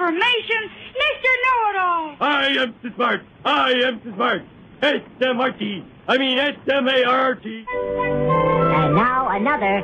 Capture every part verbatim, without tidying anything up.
information, Mister Know-It-All. I am too smart. I am too smart. S M R T. I mean S M A R T. And now another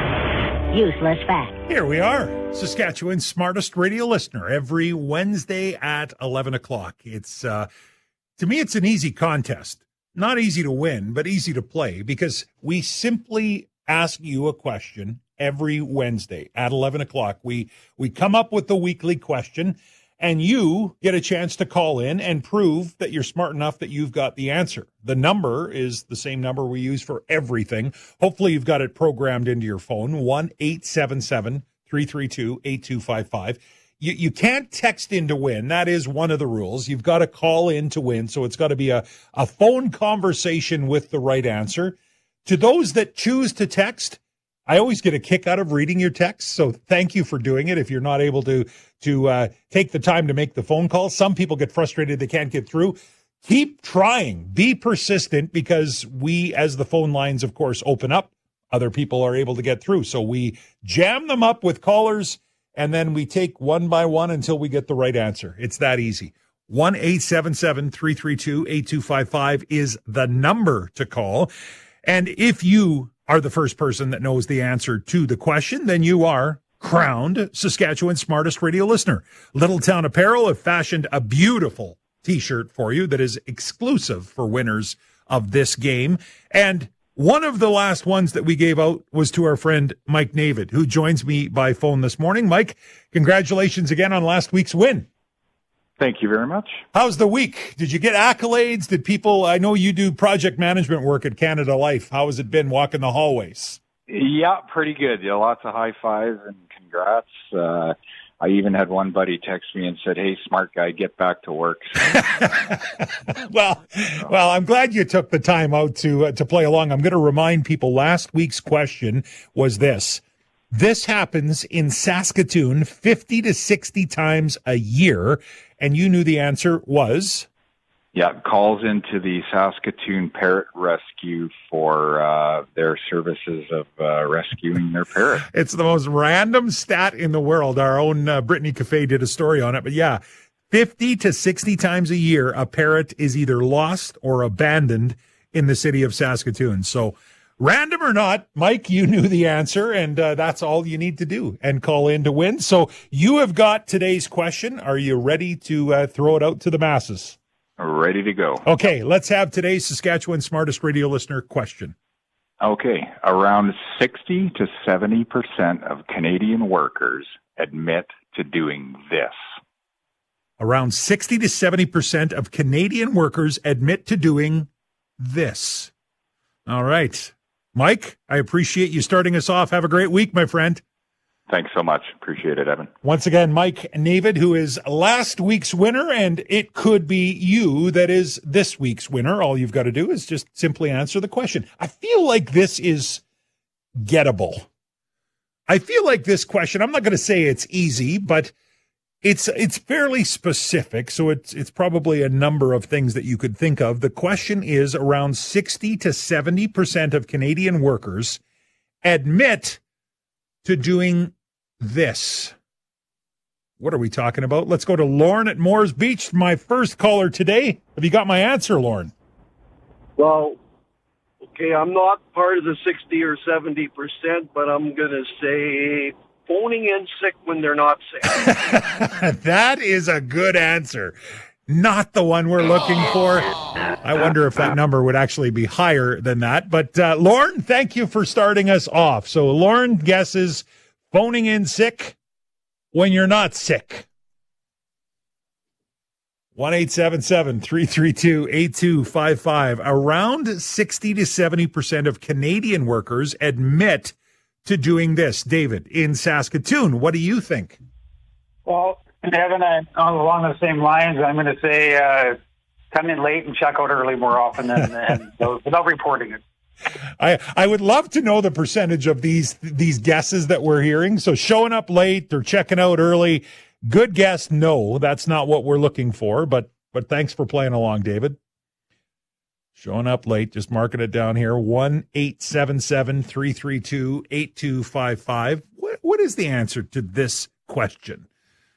useless fact. Here we are, Saskatchewan's smartest radio listener, every Wednesday at eleven o'clock. It's, uh, to me, it's an easy contest. Not easy to win, but easy to play, because we simply ask you a question every Wednesday at eleven o'clock. We, we come up with the weekly question, and you get a chance to call in and prove that you're smart enough that you've got the answer. The number is the same number we use for everything. Hopefully you've got it programmed into your phone, one eight seven seven, three three two, eight two five five. You, you can't text in to win. That is one of the rules. You've got to call in to win, so it's got to be a, a phone conversation with the right answer. To those that choose to text, I always get a kick out of reading your texts, so thank you for doing it. If you're not able to to uh, take the time to make the phone call, some people get frustrated they can't get through. Keep trying. Be persistent, because we, as the phone lines, of course, open up, other people are able to get through. So we jam them up with callers, and then we take one by one until we get the right answer. It's that easy. one eight seven seven, three three two, eight two five five is the number to call. And if you are the first person that knows the answer to the question, then you are crowned Saskatchewan's smartest radio listener. Little Town Apparel have fashioned a beautiful T-shirt for you that is exclusive for winners of this game. And one of the last ones that we gave out was to our friend Mike Navid, who joins me by phone this morning. Mike, congratulations again on last week's win. Thank you very much. How's the week? Did you get accolades? Did people, I know you do project management work at Canada Life. How has it been walking the hallways? Yeah, pretty good. Yeah, lots of high fives and congrats. Uh, I even had one buddy text me and said, "Hey, smart guy, get back to work." well, well, I'm glad you took the time out to uh, to play along. I'm going to remind people last week's question was this. This happens in Saskatoon fifty to sixty times a year, and you knew the answer was? Yeah, calls into the Saskatoon Parrot Rescue for uh, their services of uh, rescuing their parrot. It's the most random stat in the world. Our own uh, Brittany Cafe did a story on it. But yeah, fifty to sixty times a year, a parrot is either lost or abandoned in the city of Saskatoon. So random or not, Mike, you knew the answer, and uh, that's all you need to do and call in to win. So you have got today's question. Are you ready to uh, throw it out to the masses? Ready to go. Okay, let's have today's Saskatchewan smartest radio listener question. Okay, around sixty to seventy percent of Canadian workers admit to doing this. Around sixty to seventy percent of Canadian workers admit to doing this. All right. Mike, I appreciate you starting us off. Have a great week, my friend. Thanks so much. Appreciate it, Evan. Once again, Mike Navid, who is last week's winner, and it could be you that is this week's winner. All you've got to do is just simply answer the question. I feel like this is gettable. I feel like this question, I'm not going to say it's easy, but it's it's fairly specific, so it's it's probably a number of things that you could think of. The question is, around sixty to seventy percent of Canadian workers admit to doing this. What are we talking about? Let's go to Lauren at Moores Beach, my first caller today. Have you got my answer, Lauren? Well, okay, I'm not part of the sixty or seventy percent, but I'm going to say phoning in sick when they're not sick. That is a good answer. Not the one we're looking for. I wonder if that number would actually be higher than that. But, uh, Lauren, thank you for starting us off. So, Lauren guesses phoning in sick when you're not sick. one eight seven seven, three three two, eight two five five. Around sixty to seventy percent of Canadian workers admit to doing this. David, in Saskatoon, what do you think? Well, Evan, I, along the same lines, I'm going to say uh, come in late and check out early more often than, than without reporting it. I I would love to know the percentage of these these guesses that we're hearing. So showing up late or checking out early, good guess. No, that's not what we're looking for. But but thanks for playing along, David. Showing up late, just marking it down here. One eight seven seven three three two eight two five five. What what is the answer to this question?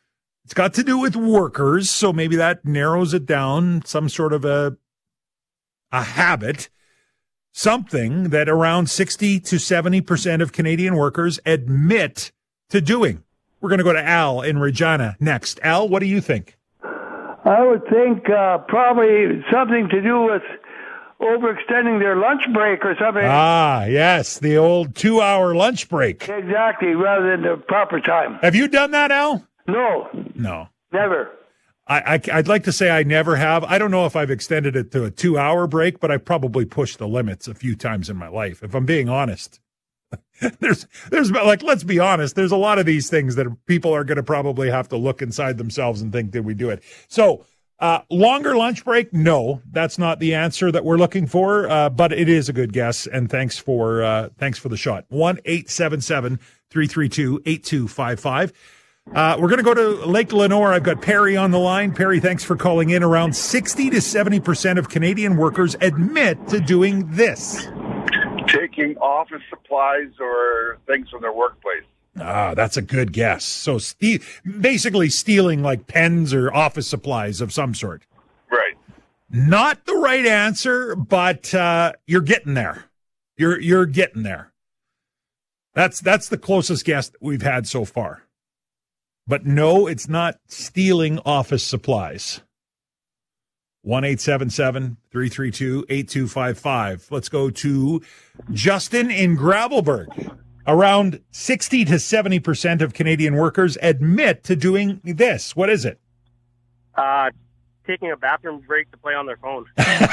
It's got to do with workers, so maybe that narrows it down, some sort of a a habit, something that around sixty to seventy percent of Canadian workers admit to doing. We're going to go to Al in Regina next. Al, what do you think? I would think uh, probably something to do with overextending their lunch break or something. Ah, yes, the old two-hour lunch break. Exactly, rather than the proper time. Have you done that, Al? No. No. Never. I, I, I'd like to say I never have. I don't know if I've extended it to a two-hour break, but I've probably pushed the limits a few times in my life, if I'm being honest. there's, there's like, let's be honest, there's a lot of these things that people are going to probably have to look inside themselves and think, did we do it? So, uh, longer lunch break? No, that's not the answer that we're looking for, uh, but it is a good guess, and thanks for, uh, thanks for the shot. one eight seven seven, three three two, eight two five five. Uh, we're going to go to Lake Lenore. I've got Perry on the line. Perry, thanks for calling in. Around sixty to seventy percent of Canadian workers admit to doing this. Taking office supplies or things from their workplace. Ah, that's a good guess. So ste- basically stealing like pens or office supplies of some sort. Right. Not the right answer, but uh, you're getting there. You're you're getting there. That's that's the closest guess that we've had so far. But no, it's not stealing office supplies. one eight seven seven, three three two, eight two five five. Let's go to Justin in Gravelburg. Around sixty to seventy percent of Canadian workers admit to doing this. What is it? Uh, taking a bathroom break to play on their phone.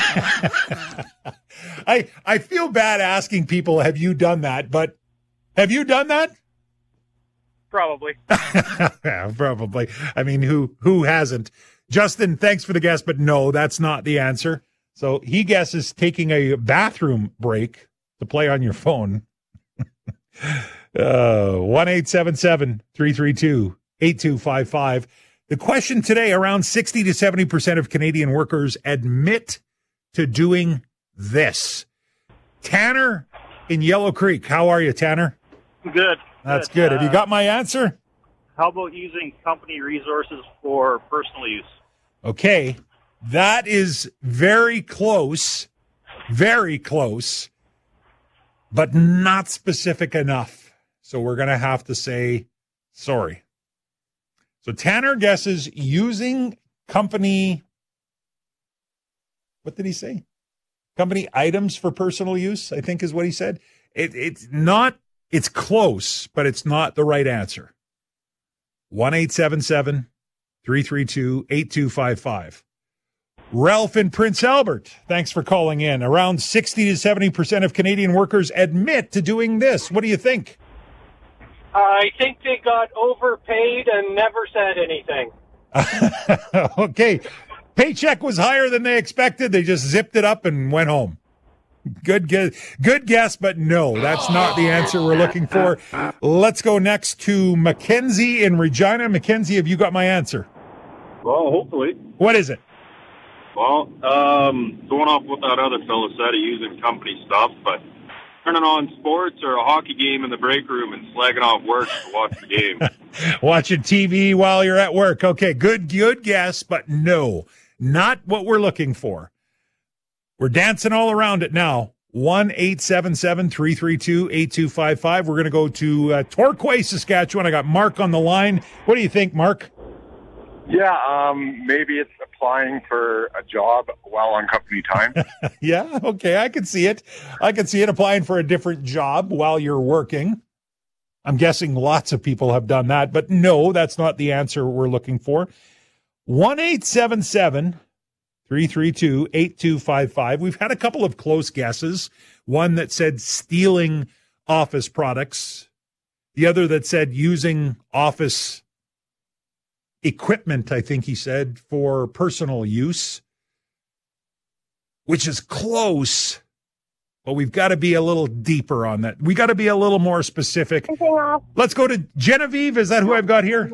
I I feel bad asking people, have you done that? But have you done that? Probably. Yeah, probably. I mean, who who hasn't? Justin, thanks for the guess, but no, that's not the answer. So he guesses taking a bathroom break to play on your phone. uh, one eight seven seven, three three two, eight two five five. The question today, around sixty to seventy percent of Canadian workers admit to doing this. Tanner in Yellow Creek. How are you, Tanner? Good. That's good. Have you got my answer? How about using company resources for personal use? Okay. That is very close, very close, but not specific enough. So we're going to have to say sorry. So Tanner guesses using company, what did he say? Company items for personal use, I think is what he said. It, it's not, it's close, but it's not the right answer. one eight seven seven, three three two, eight two five five. Ralph in Prince Albert, thanks for calling in. Around sixty to seventy percent of Canadian workers admit to doing this. What do you think? I think they got overpaid and never said anything. Okay. Paycheck was higher than they expected. They just zipped it up and went home. Good guess, good guess, but no, that's not the answer we're looking for. Let's go next to Mackenzie in Regina. Mackenzie, have you got my answer? Well, hopefully. What is it? Well, um, going off what that other fellow said, using company stuff, but turning on sports or a hockey game in the break room and slagging off work to watch the game. Watching T V while you're at work. Okay, good, good guess, but no, not what we're looking for. We're dancing all around it now. one eight seven seven, three three two, eight two five five. We're going to go to uh, Torquay, Saskatchewan. I got Mark on the line. What do you think, Mark? Yeah, um, maybe it's applying for a job while on company time. Yeah, okay, I can see it. I can see it, applying for a different job while you're working. I'm guessing lots of people have done that, but no, that's not the answer we're looking for. one eight seven seven, three three two, eight two five five. We've had a couple of close guesses. One that said stealing office products. The other that said using office equipment, I think he said, for personal use, which is close, but we've got to be a little deeper on that. We got to be a little more specific. Let's go to Genevieve. Is that who I've got here?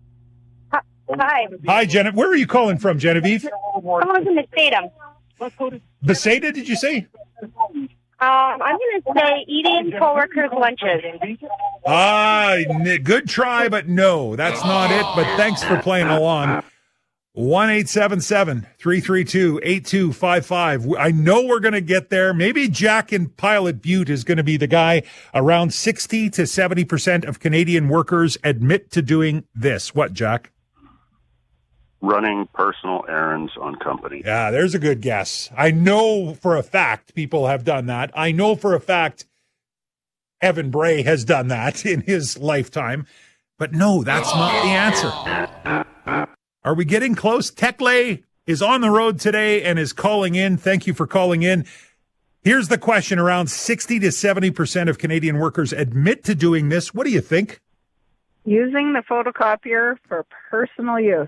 Hi. Hi, Genevieve. Where are you calling from, Genevieve? I'm calling from Bethsaida. Bethsaida, did you say? Um, I'm going to say eating coworkers' lunches. Ah, n- good try, but no, that's not it. But thanks for playing along. one eight seven seven, three three two, eight two five five. I know we're going to get there. Maybe Jack in Pilot Butte is going to be the guy. Around sixty to seventy percent of Canadian workers admit to doing this. What, Jack? Running personal errands on company. Yeah, there's a good guess. I know for a fact people have done that. I know for a fact Evan Bray has done that in his lifetime. But no, that's not the answer. Are we getting close? Tekle is on the road today and is calling in. Thank you for calling in. Here's the question. Around sixty to seventy percent of Canadian workers admit to doing this. What do you think? Using the photocopier for personal use.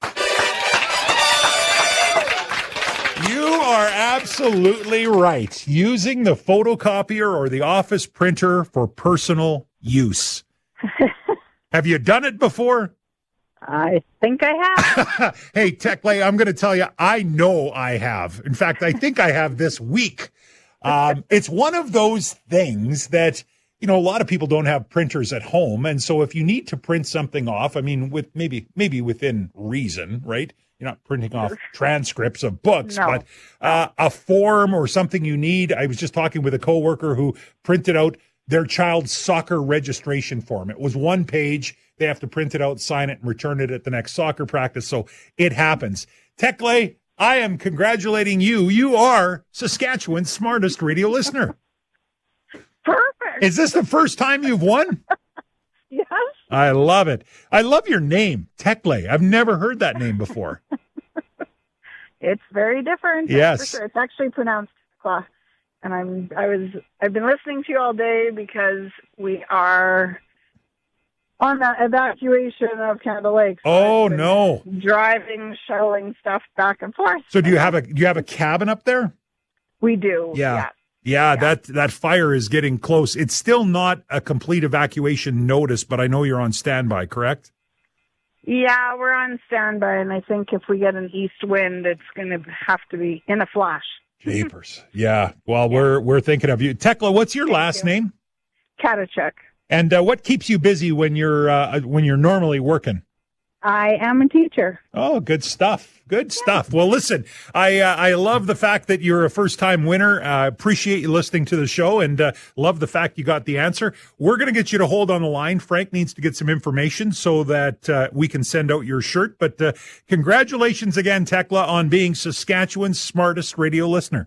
You are absolutely right. Using the photocopier or the office printer for personal use. Have you done it before? I think I have. Hey, Tekle, I'm going to tell you, I know I have. In fact, I think I have this week. Um, it's one of those things that, you know, a lot of people don't have printers at home. And so if you need to print something off, I mean, with maybe, maybe within reason, right? You're not printing off transcripts of books, No. but uh, a form or something you need. I was just talking with a coworker who printed out their child's soccer registration form. It was one page. They have to print it out, sign it, and return it at the next soccer practice. So it happens. Tekle, I am congratulating you. You are Saskatchewan's smartest radio listener. Perfect. Is this the first time you've won? Yes. I love it. I love your name, Tekle. I've never heard that name before. It's very different. that's Yes. For sure. It's actually pronounced Cla. And I'm I was I've been listening to you all day because we are on the evacuation of Canada Lake. So Oh, I've been no. Driving, shuttling stuff back and forth. So do you have a do you have a cabin up there? We do. Yeah. Yeah, that that fire is getting close. It's still not a complete evacuation notice, but I know you're on standby, correct? Yeah, we're on standby, and I think if we get an east wind, it's going to have to be in a flash. Jeepers. Yeah. Well, we're we're thinking of you. Tekla, what's your last name? Katachuk. And uh, what keeps you busy when you're uh, when you're normally working? I am a teacher. Oh, good stuff. Good stuff. Well, listen, I uh, I love the fact that you're a first-time winner. I uh, appreciate you listening to the show and uh, love the fact you got the answer. We're going to get you to hold on the line. Frank needs to get some information so that uh, we can send out your shirt. But uh, congratulations again, Tekla, on being Saskatchewan's smartest radio listener.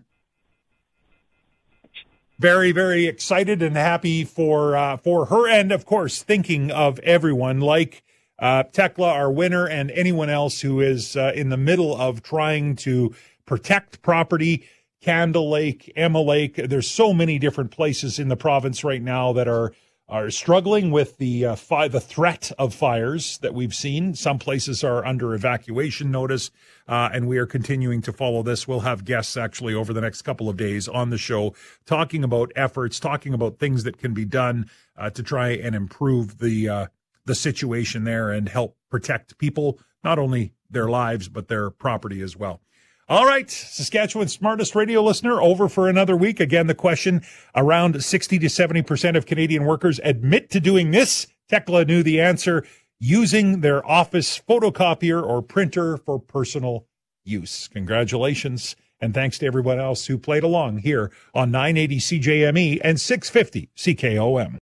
Very, very excited and happy for uh, for her, and of course, thinking of everyone like uh, Tekla, our winner, and anyone else who is uh, in the middle of trying to protect property. Candle Lake, Emma Lake. There's so many different places in the province right now that are are struggling with the uh, fi- the threat of fires that we've seen. Some places are under evacuation notice, uh, and we are continuing to follow this. We'll have guests actually over the next couple of days on the show talking about efforts, talking about things that can be done uh, to try and improve the uh, the situation there and help protect people, not only their lives, but their property as well. All right, Saskatchewan's smartest radio listener, over for another week. Again, the question, around sixty to seventy percent of Canadian workers admit to doing this. Tekla knew the answer, using their office photocopier or printer for personal use. Congratulations, and thanks to everyone else who played along here on nine eighty C J M E and six fifty C K O M.